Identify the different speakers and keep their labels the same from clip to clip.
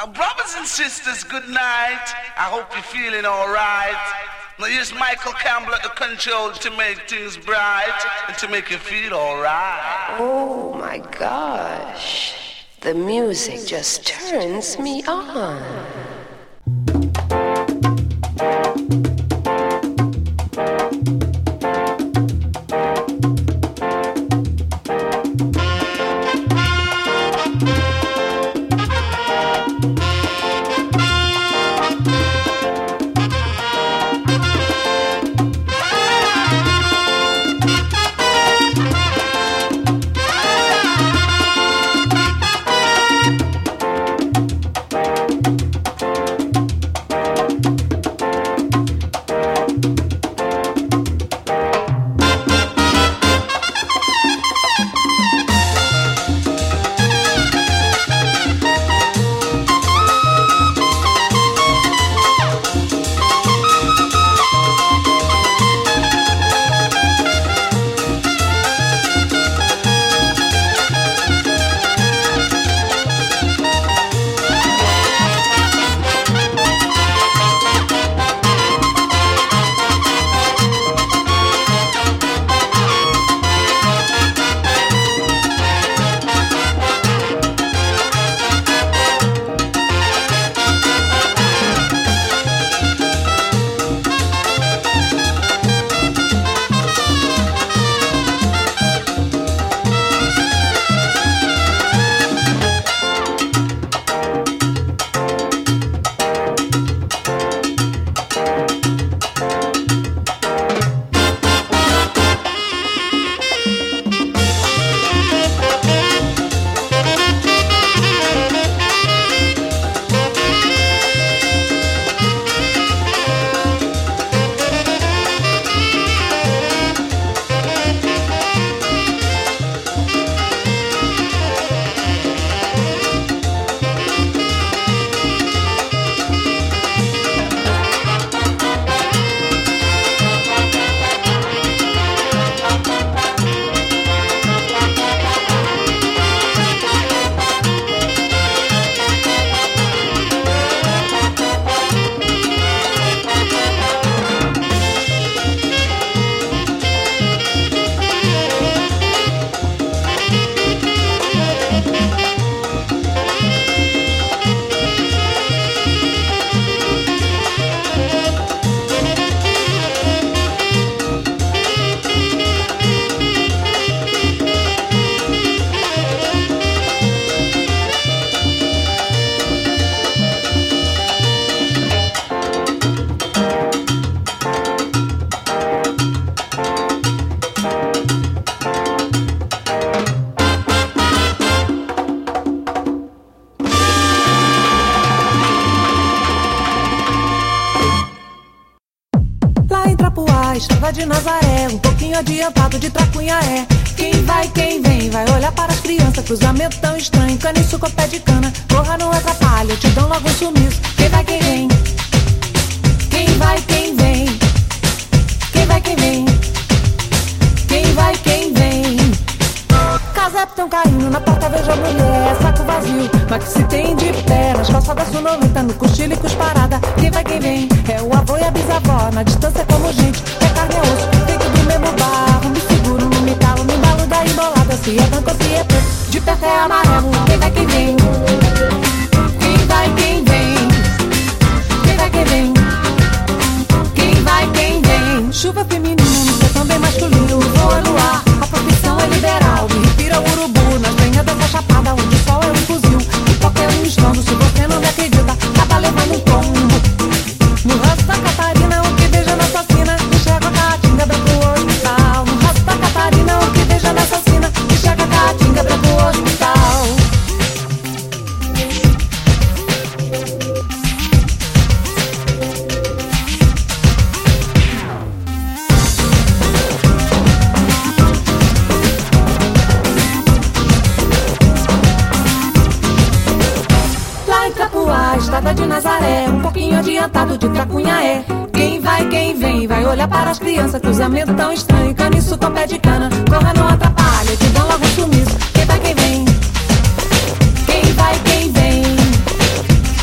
Speaker 1: Brothers and sisters, good night. I hope you're feeling alright. Now here's Michael Campbell at the control to make things bright and to make you feel alright.
Speaker 2: Oh my gosh, the music just turns me on.
Speaker 3: Estrada de Nazaré, um pouquinho adiantado de Tracunhaé. Quem vai, quem vem, vai olhar para as crianças. Cruzamento tão estranho, cana e suco, pé de cana. Corra, não atrapalha, te dão logo um sumiço. Quem vai, quem vem? Quem vai, quem vem? Quem vai, quem vem? Quem vai, quem vem? Casaco tão caindo, na porta vejo a mulher. Saco vazio, mas que se tem de pé. Nas calçadas sonolenta, no cochilo e cusparada. Quem vai, quem vem? É o avô e a bisavó. Na distância como gente, é carne e osso. Feito do mesmo barro, me seguro, não me calo. Me embalo da embolada, se é branco ou se é preto. De perto é amarelo, quem vai, quem vem? Quem vai, quem vem? Quem vai, quem vem? Quem vai, quem vem? Chuva feminina, no céu também masculino. Voa no ar, a profissão é liberal. Me respira o urubu, nas venhas dessa chapada. Onde o sol é um fuzil, o toque é um estrondo. Se você não me acredita, acaba levando um tombo. No rosto da Catarina, o que veja na assassina, enxerga a caatinga, branco hospital. No rosto da Catarina, o que veja na assassina, enxerga a caatinga, branco hospital. Lá em Capuá, estrada de Nazaré, um pouquinho adiantado de Tracunhaé. Quem vai, quem vem, vai olhar para as crianças. Cruzamento tão estranho, caniço com pé de cana. Corra, não atrapalha, te dão logo um sumiço. Quem vai, quem vem? Quem vai, quem vem?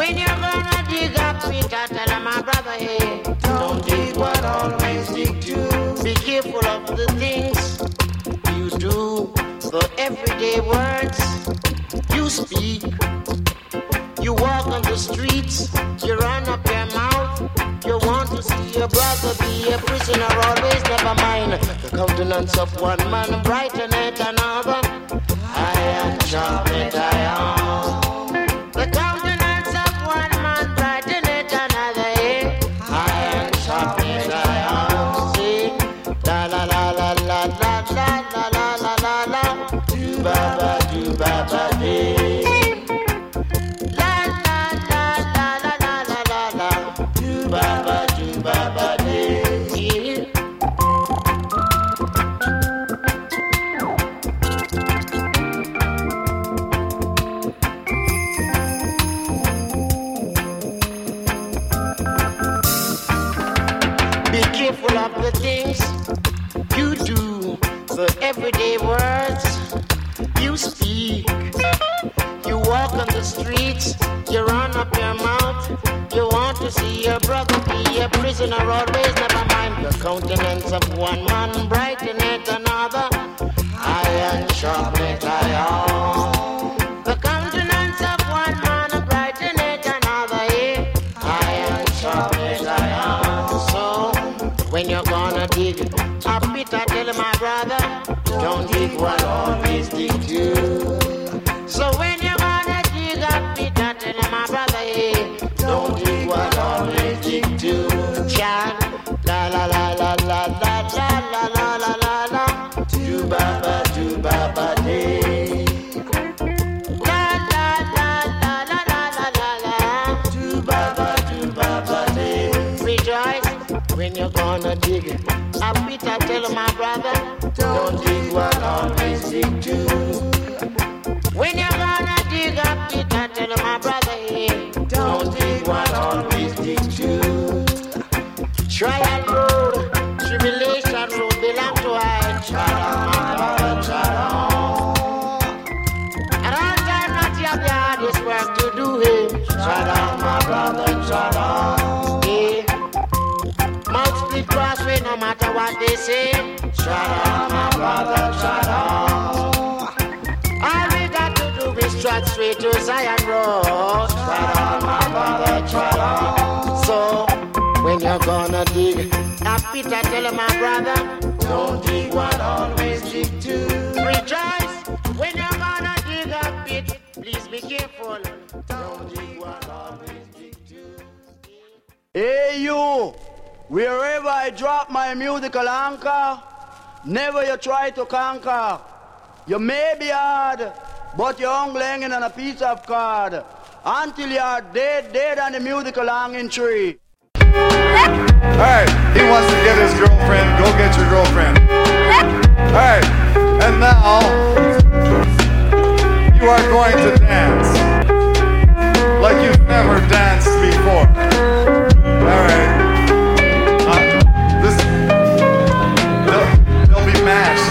Speaker 4: When you're gonna dig up Peter, tell him, my brother, hey, don't dig what always dig to. Be careful of the things you do, the everyday words you speak. You walk on the streets, you run up your mouth. You want to see your brother be a prisoner, always never mind. The countenance of one man brighteneth another. Iron sharpeneth iron. The countenance of one man brighteneth another. Iron sharpeneth iron. See, la la la la la la la la la la la. Do baba dee. The things you do, the everyday words you speak. You walk on the streets, you run up your mouth. You want to see your brother be a prisoner, always never mind. The countenance of one man brighteneth another. Iron sharpeneth iron. The countenance of one man brighteneth another. Iron sharpeneth iron. So when you're gonna dig a pit, I tell my brother, don't dig what always dig to. So when you're gonna dig a pit, I tell my brother, hey, don't dig what always dig to. Chan, la la la la la la la la la la la. Do baba day. La la la la la la la la. Do baba day. Rejoice. When you're gonna dig it, I beat, I tell my brother, don't dig what always dig to. When you're gonna dig up it, I tell my brother, hey, don't dig what always dig to. Trial road, tribulation road, belong to I. Try on, my brother, try on. At all time, not yet the hardest work to do, hey. Try on, my brother, try on. Hey. Mouth split crossway, no matter what they say. Shut on, my brother, shut on. All we got to do is trot straight to Zion Road. Shut on, my brother, shut on. So, when you're gonna dig a pit, I tell my brother, don't dig what always dig to. Rejoice, when you're gonna dig a pit, please be careful. Don't dig what always dig to.
Speaker 5: Hey you! Wherever I drop my musical anchor, never you try to conquer. You may be hard, but you're only hanging on a piece of card. Until you are dead on the musical hanging tree.
Speaker 6: Alright, he wants to get his girlfriend. Go get your girlfriend. Alright, and now you are going to dance like you've never danced before. Alright. They'll be mashed.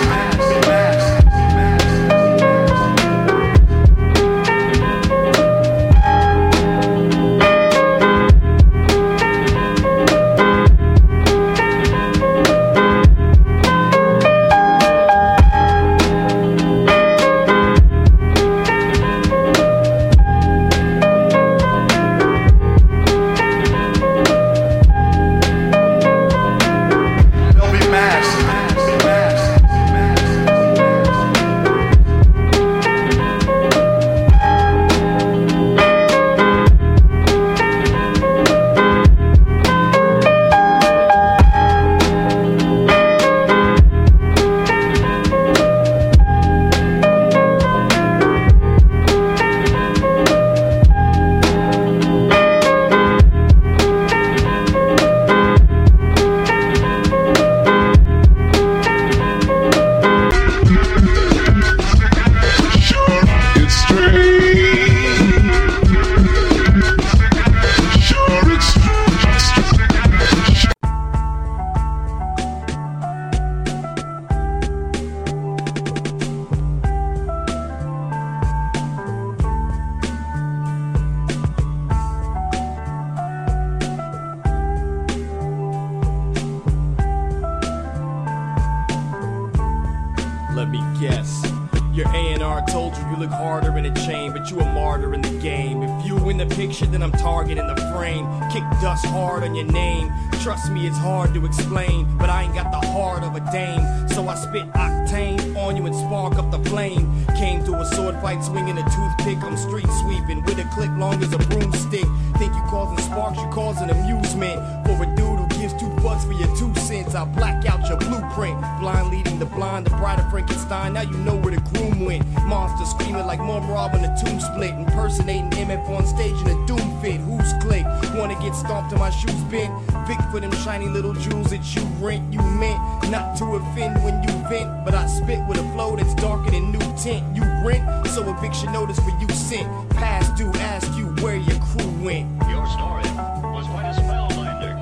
Speaker 7: look harder in a chain, but you a martyr in the game. If you in the picture, then I'm target in the frame. Kick dust hard on your name. Trust me, it's hard to explain, but I ain't got the heart of a dame. So I spit octane on you and spark up the flame. Came to a sword fight swinging a toothpick. I'm street sweeping with a clip long as a broomstick. Think you causing sparks, you causing amusement. For a dude who gives $2 for your 2 cents, I'll black out your blueprint. Blind leading the blind, the bride of Frankenstein. Now you know where the groom went. Monster screaming like Mom Rob when the tomb split. Impersonating MF on stage in a doom fit. Who's click? Wanna get stomped till my shoes bent? Big for them shiny little jewels that you rent. You meant not to offend when you vent, but I spit with a flow that's darker than new tint. You rent, so eviction notice for you sent. Past due, ask you where your crew went.
Speaker 8: Your story was quite a spellbinder.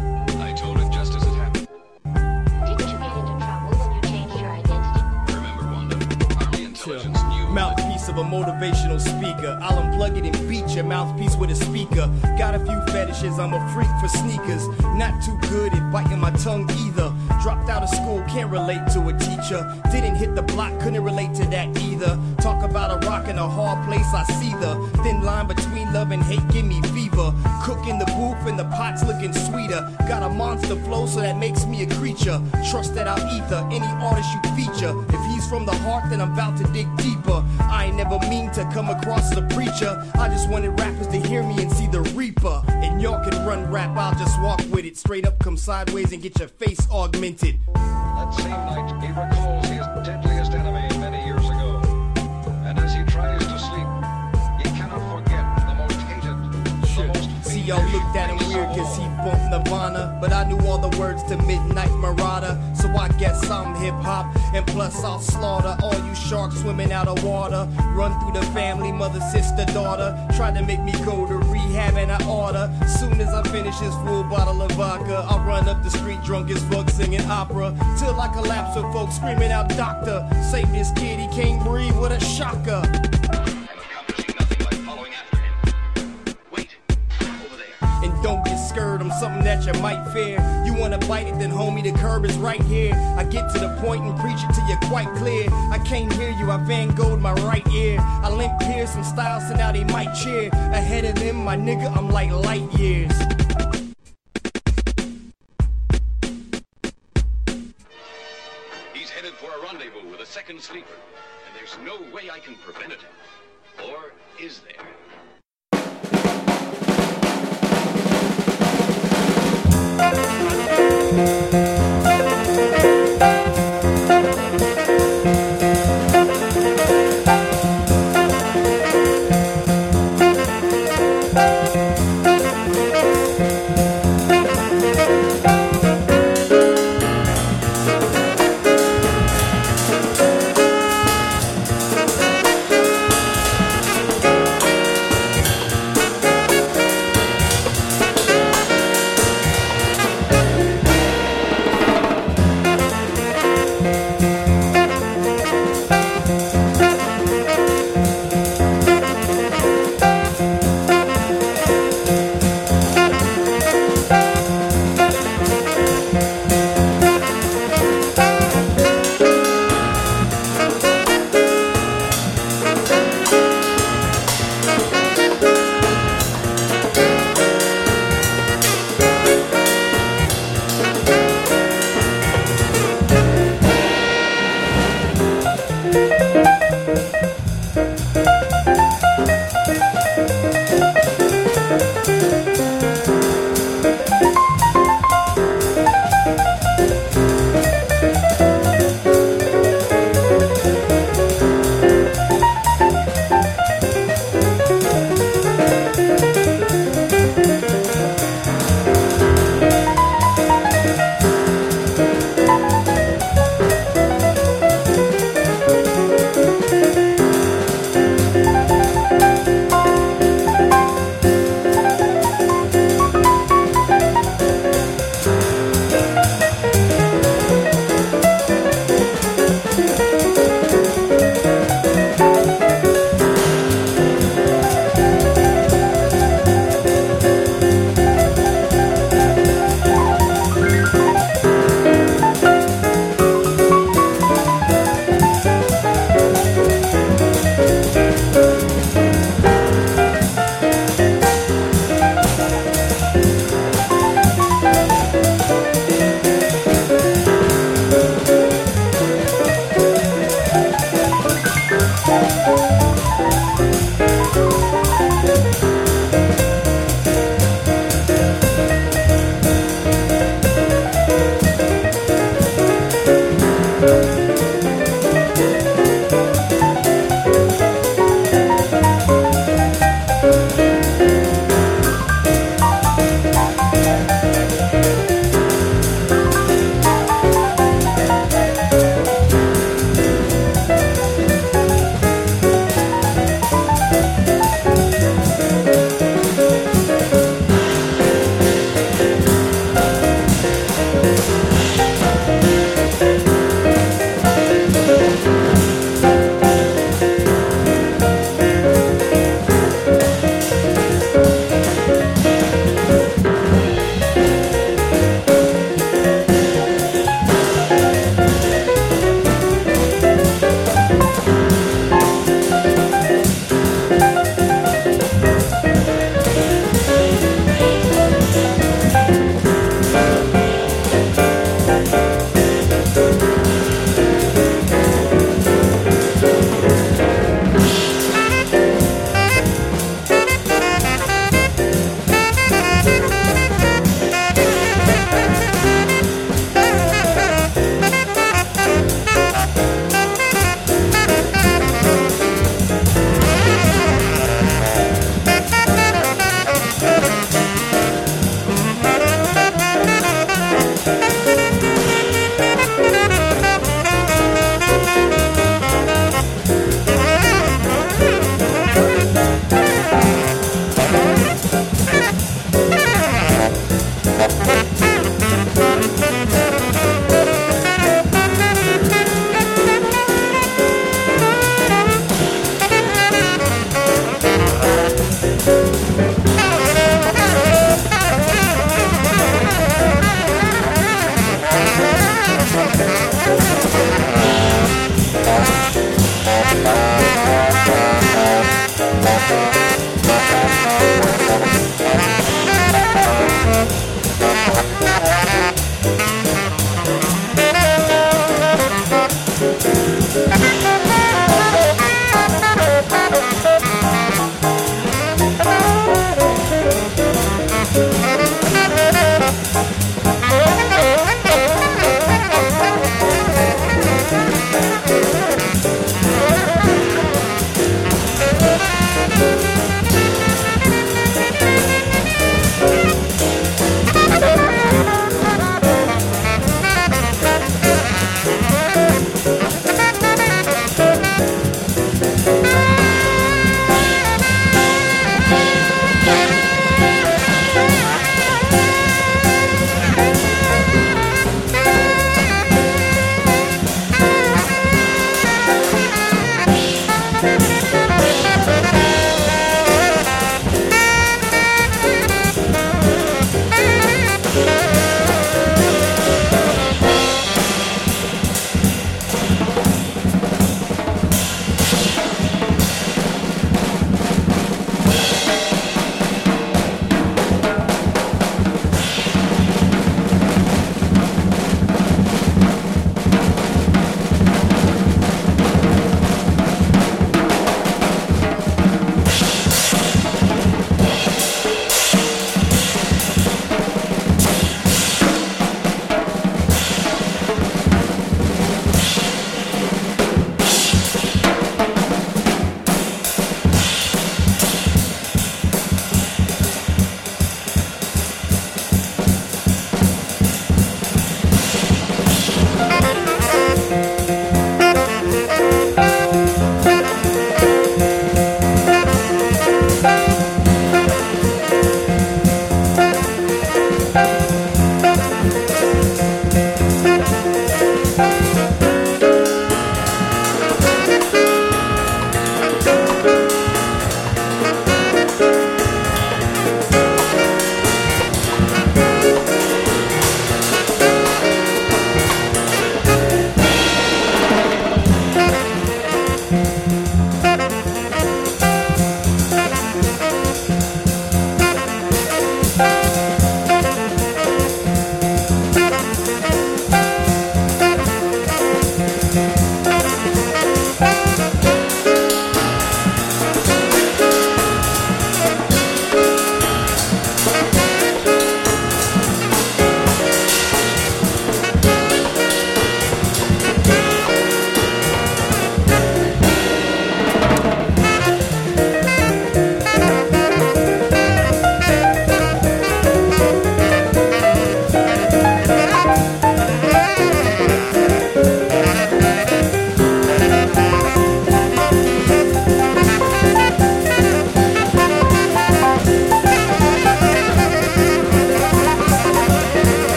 Speaker 8: I told it just as it happened.
Speaker 9: Didn't you get into trouble when you changed your identity?
Speaker 8: Remember, Wanda, Army intelligence knew.
Speaker 7: Mouthpiece of a motivational speaker. I'll unplug it and beat your mouthpiece with a speaker. Got a few fetishes, I'm a freak for sneakers. Not too good at biting my tongue either. Dropped out of school, can't relate to a teacher. Didn't hit the block, couldn't relate to that either. Talk about a rock in a hard place, I see the thin line between love and hate, give me fever. Cook in the booth and the pot's looking sweeter. Got a monster flow, so that makes me a creature. Trust that I'll ether any artist you feature. If he's from the heart, then I'm about to dig deeper. I ain't never mean to come across as a preacher. I just wanted rappers to hear me and see the reaper. And y'all can run rap, I'll just walk with it. Straight up, come sideways and get your face augmented.
Speaker 8: That same night, he recalls his deadliest enemy many years ago. And as he tries to sleep, he cannot forget the most hated, the most
Speaker 7: See, y'all looked at him weird cause he bumped Nirvana, but I knew all the words to Midnight Marauder. So I guess I'm hip-hop, and plus I'll slaughter all you sharks swimming out of water. Run through the family, mother, sister, daughter. Tried to make me go to rehab and I order. Soon as I finish this full bottle of vodka, I'll run up the street drunk as fuck singing opera. Till I collapse with folks screaming out, doctor, save this kid, he can't breathe, what a shocker. And don't get scared, I'm something that you might fear. You wanna bite it, then homie, the curb is right here. I get to the point and preach it till you're quite clear. I can't hear you, I Van Gogh'd my right ear. I limp here, some styles, so now they might cheer. Ahead of them, my nigga, I'm like light years.
Speaker 8: He's headed for a rendezvous with a second sleeper, and there's no way I can prevent it. Or is there?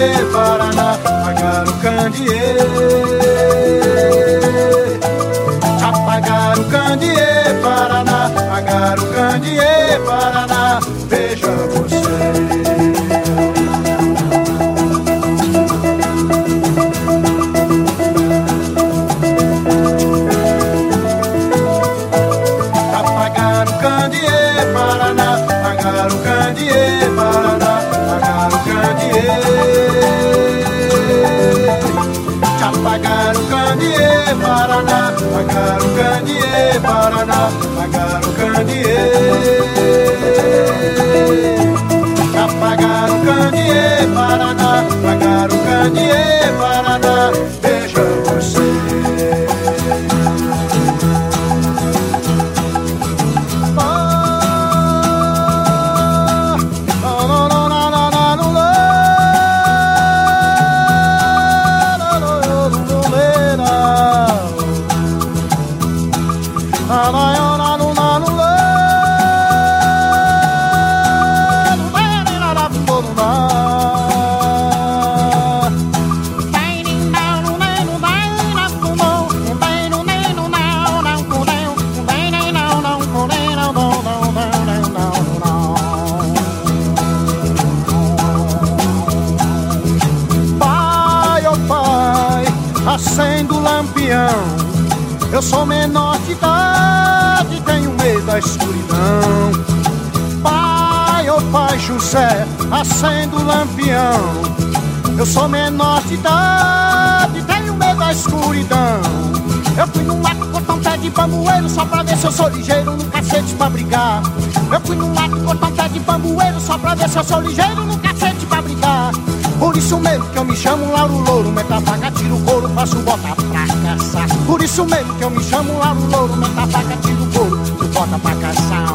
Speaker 10: Paraná, Agarucandiê. Agarucandiê, Paraná, Agarucandiê, Paraná, veja você. Agarucandiê, Paraná, Agarucandiê, Paraná, Agarucandiê. Agarucandiê, Paraná, Agarucandiê, Paraná, Agarucandiê. Agarucandiê, Paraná, Agarucandiê, Paraná, veja você. Acendo o lampião, eu sou menor de idade, tenho medo da escuridão. Pai, oh pai José, acendo o lampião, eu sou menor de idade, tenho medo da escuridão. Eu fui no mato cortar um pé de bambueiro só pra ver se eu sou ligeiro no cacete pra brigar. Eu fui no mato cortar um pé de bambueiro só pra ver se eu sou ligeiro no cacete pra brigar. Por isso mesmo que eu me chamo Lauro Louro, meta faca, tiro couro, faço bota pra caçar. Por isso mesmo que eu me chamo Lauro Louro, meta faca, tiro couro, faço bota pra caçar.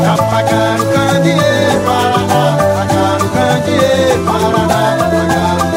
Speaker 11: Paraná,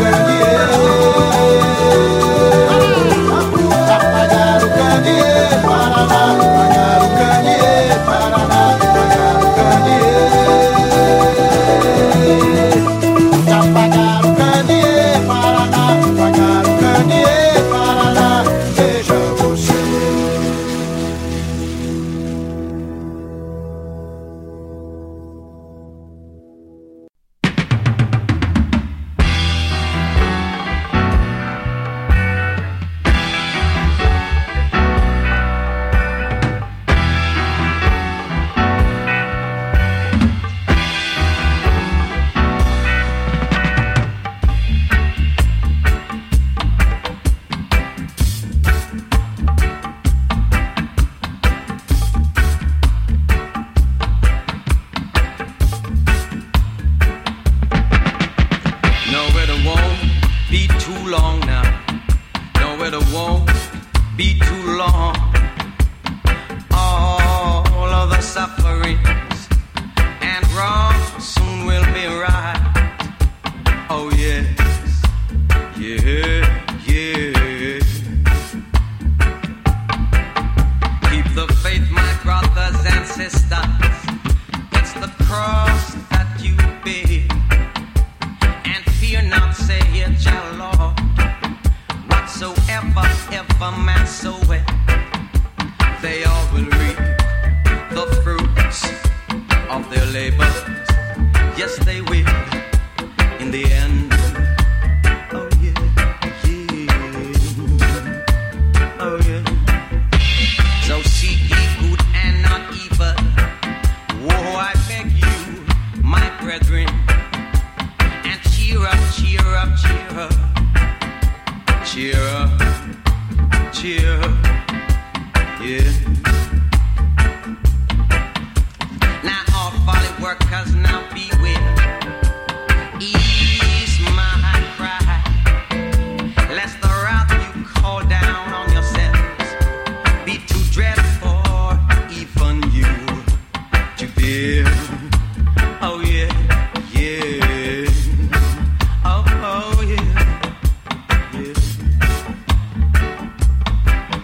Speaker 11: Yeah, yeah. Keep the faith, my brothers and sisters. It's the cross that you bear. And fear not, say it, your Lord. Whatsoever, ever man soweth, they all will reap the fruits of their labor. Yes, they will, in the end. Oh yeah, yeah. Oh yeah. So seek ye good and not evil. Whoa, I beg you, my brethren. And cheer up, cheer up, cheer up. Cheer up, cheer up, yeah. Now all folly workers, now beware. Ease my cry, lest the wrath you call down on yourselves be too dreadful even you to bear. Oh yeah, yeah. Oh, oh yeah, yeah.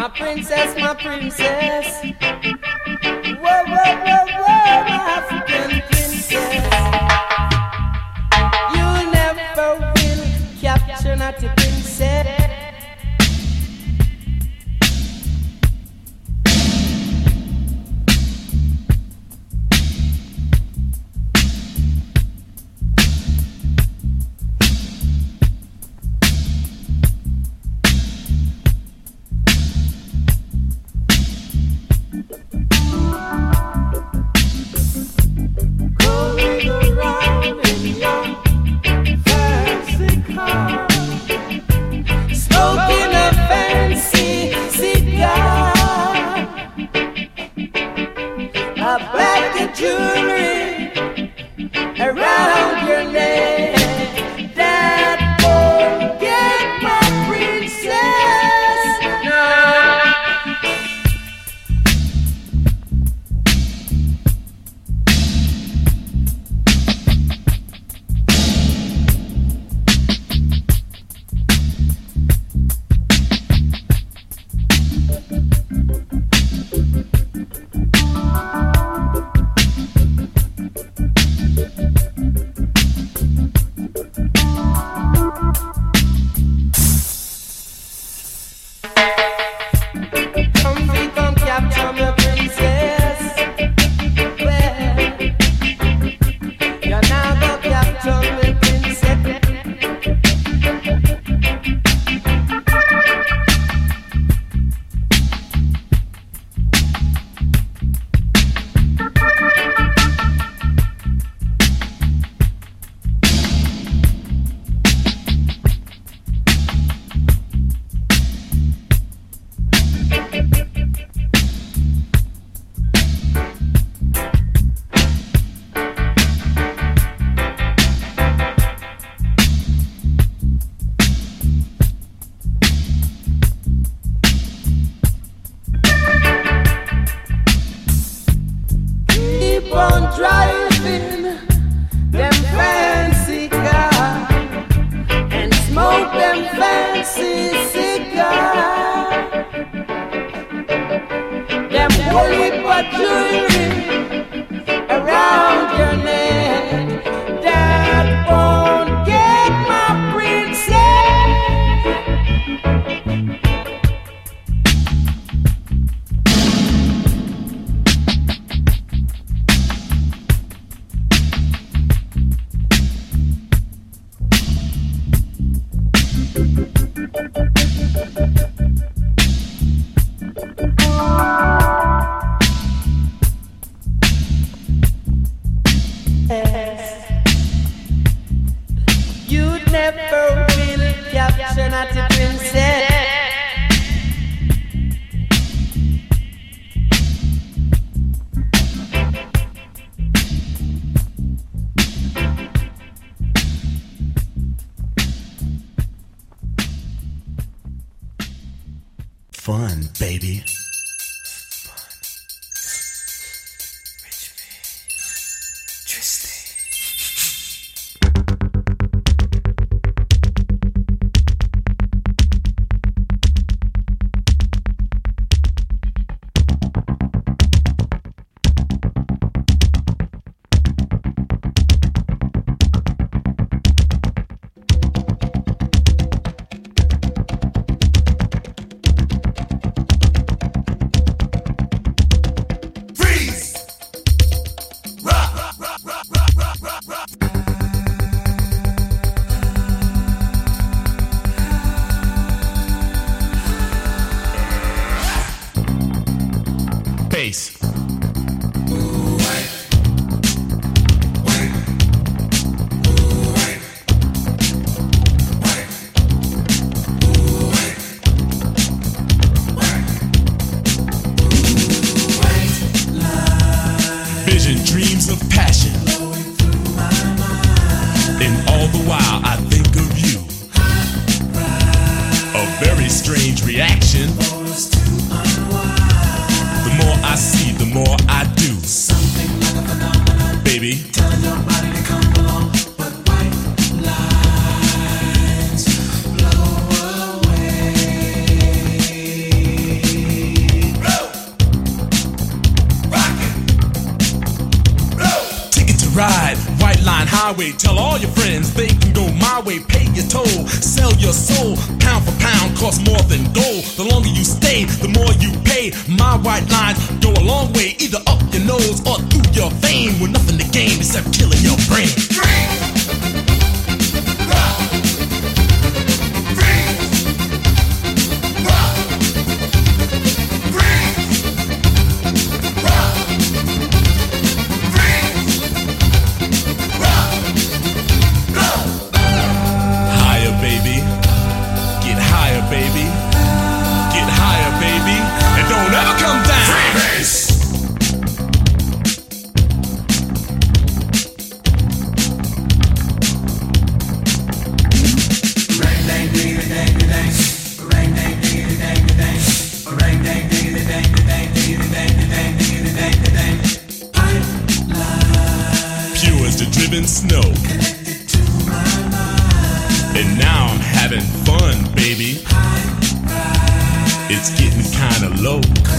Speaker 12: My princess, my princess. Whoa, whoa, whoa, whoa, my African princess. You never will capture not a princess.
Speaker 13: Fun, baby.
Speaker 14: highway. Tell all your friends they can go my way. Pay your toll, sell your soul. Pound for pound costs more than gold. The longer you stay, the more you pay. My white lines go a long way, either up your nose or through your vein, with nothing to gain except killing your brain. Snow. And now I'm having fun, baby. It's getting kinda low.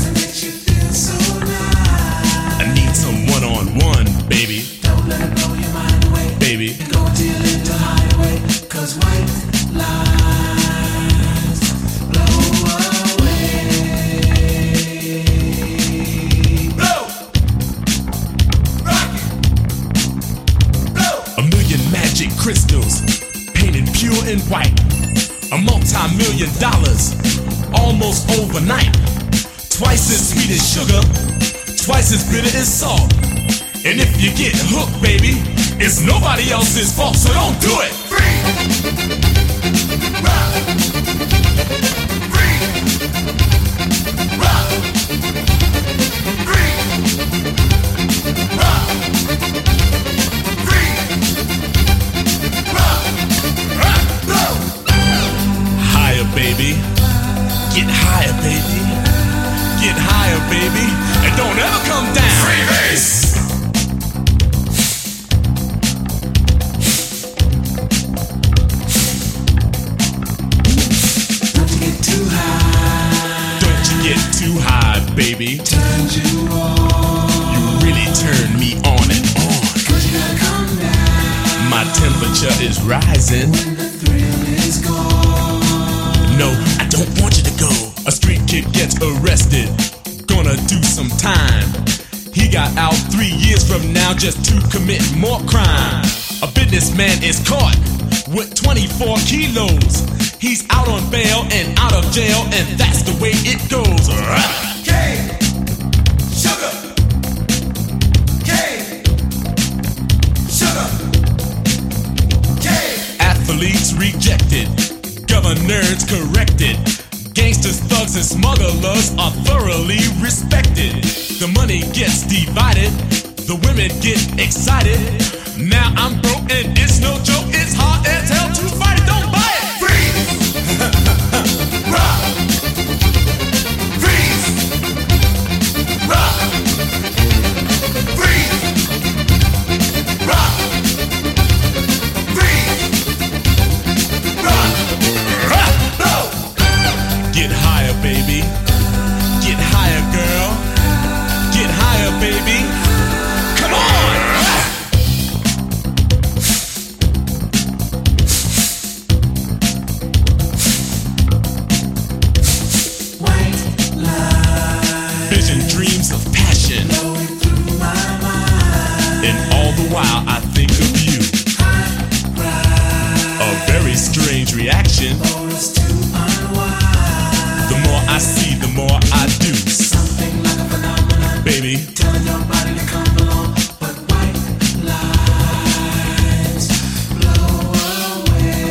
Speaker 14: I need some one-on-one, baby. Don't let it blow your mind away, baby. Go till it's a hideaway, 'cause white lies blow away. Blow! Rock it! A million magic crystals, painted pure and white. A multi-million dollars, almost overnight. Twice as sweet as sugar, twice as bitter as salt. And if you get hooked, baby, it's nobody else's fault, so don't do it. Free! Rock! Free! Rock! Free! Rock! Baby, get higher, baby. Get higher, baby, and don't ever come down. Freebase. Don't you get too high. Don't you get too high, baby. Turns you on. You really turn me on and on. 'Cause you gotta come down. My temperature is rising. When the thrill is gone. No, I don't want you to go. A street kid gets arrested, gonna do some time. He got out 3 years from now just to commit more crime. A businessman is caught with 24 kilos. He's out on bail and out of jail, and that's the way it goes. K, sugar. K, sugar. K. Athletes rejected. Governors corrected. Gangsters, thugs, and smugglers are thoroughly respected. The money gets divided. The women get excited. Now I'm broke and it's no joke. It's hard as hell to fight it. Don't buy it. Freeze! Rock! Freeze! Rock! Freeze! Rock! Freeze! Rock! Get higher, baby. Get higher, girl. Get higher, baby. Come on! White light. Vision dreams of passion. Flowing through my mind. And all the while I think of you. A very strange reaction. The more I see, the more I do. Something like a phenomenon, baby. Telling your body to come along, but white lines blow away.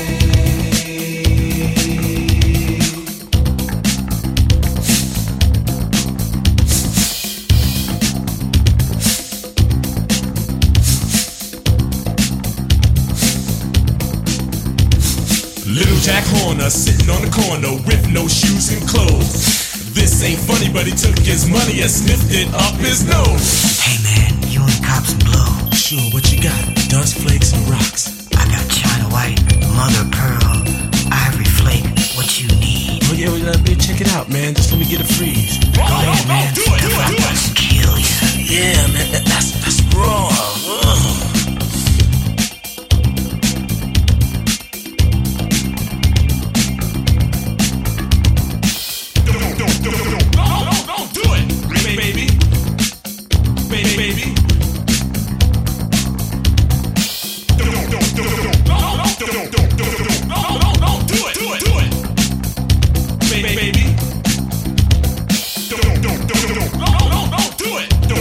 Speaker 14: Little Jack Horner sitting on the corner with no shoes and clothes. This ain't funny, but he took his money and sniffed it up his nose.
Speaker 15: Hey man, you want to cop some blow?
Speaker 14: Sure, what you got? Dust flakes and rocks.
Speaker 15: I got China White, Mother Pearl, Ivory Flake. What you need?
Speaker 14: Oh yeah, well, check it out, man. Just let me get a freeze.
Speaker 15: Go ahead, man.
Speaker 14: Do it.
Speaker 15: Kill ya.
Speaker 14: Yeah, man. That's raw. Ugh. to it. Do